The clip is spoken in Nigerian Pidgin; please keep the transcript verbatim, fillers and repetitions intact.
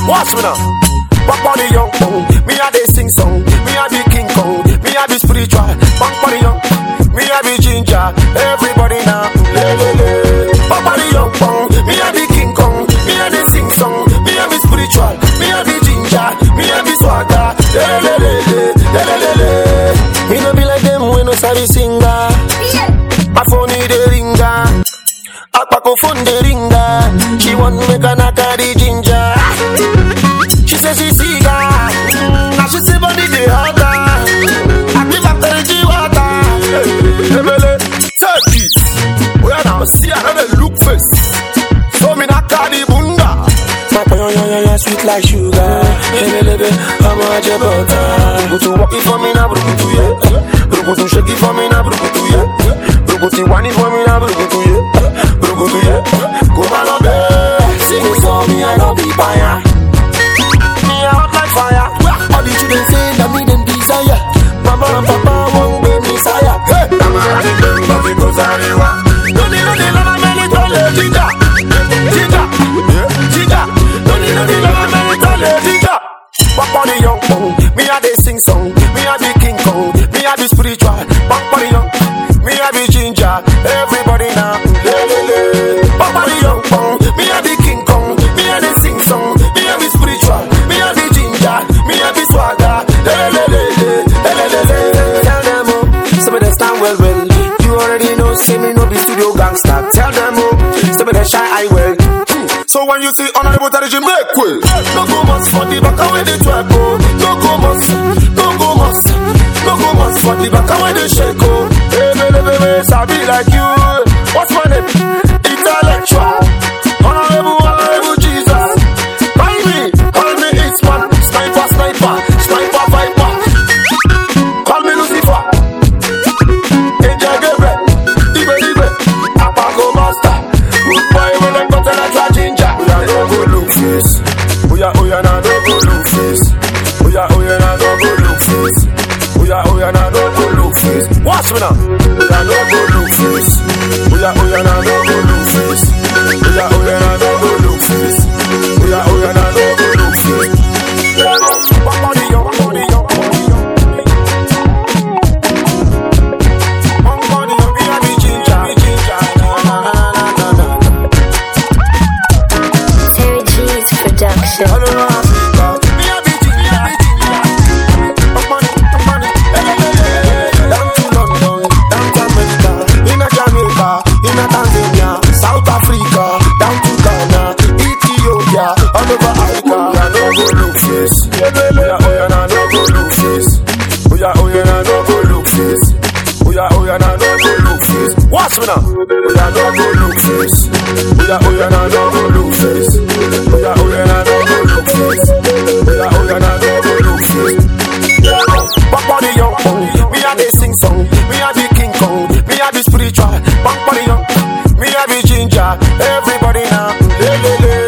Watch me now. Back on the young pong, me a dey sing song. Me a be King Kong, me a be spiritual. Back on the young, me a be ginger. Everybody now, le le le. Back on the young pong, me a be King Kong, me a dey sing song. Me a be spiritual, me a be ginger, me a be swagger. Le le le le, le le le le. Me no be like them when no sabi singer. My phone need a ringer. Akpako phone the ringer. She want make a knock at the ginger. She says she see God. Now she say body the harder. I give her the water. Hey, hey, say this. We are now see another look face. So me not carry bunda. My boy, yeah, yeah, yeah, sweet like sugar. Hey, baby, how much you butter? Go to walk it for me now, brukutu yeah. Brukutu shake it for me now, brukutu yeah. Brukutu wine it for me now, brukutu yeah. Brukutu yeah. Go malabe. Sing it for me, I don't be fire. Me out like fire. All the children say that me them desire. Mama and Papa won't be Messiah. Hey, Mama and them love it goes ariwa. No need no need no man it all ginger, ginger, ginger. No need no need no man it all ginger. Back on the young pong, me a dey sing song. Me a be King Kong, me a be spiritual. Back on the young, me a be ginger. Everybody now, le le le. Back on the young pong, me a be King Kong, me a dey sing song. Me a be spiritual, me a be ginger, me a be swagger. Le le le le, le le le le. Tell them oh, some of them stand well well. You already know, say me no be studio gangster. Tell them oh, some of them shy I well. So when you see honorable Tariji make way, no go must for the back away the track oh. No go must, no go must, no go must for the back away the shake oh. Hey baby baby, sabi like you. What's my name? Intellectual, honorable, honorable Jesus. Call me, call me Hitman, sniper, sniper, sniper, viper. Call me Lucifer, Angel Gabriel, Ibe Ibe, Apago Master. Goodbye when I got to that ginger. We are no go look face. We are oh yeah na no go look face. We are oh yeah na no go look face. We are oh yeah na no go look face. Watch me now. We are no go look face. We are oh yeah na no go look face. We are oh yeah na no go look face. We are oh yeah na no go look face. Back on the young, back on the young, back on the young. Back on the young, we are the ginger, the ginger. Na na na na na. Terry G's production. Hello, Africa. Me a be ginger, be ginger. Up on it, up on it. Hey, hey, hey, hey. Down to London, down to America, in a Jamaica, in a Tanzania, South Africa, down to Ghana, Ethiopia, all over Africa. We are no go look face. We are oh yeah na no go look face. We are oh yeah na no go look face. We are oh yeah na no go look face. Watch me now. We are no go look face. We are oh yeah na no go look face. We are oh yeah na no go look face. We are oh yeah na no go look face. Back on the young pong, me a dey sing song. Me a be King Kong, me a be spiritual. Back on the young, me a be ginger. Everybody now, le le le.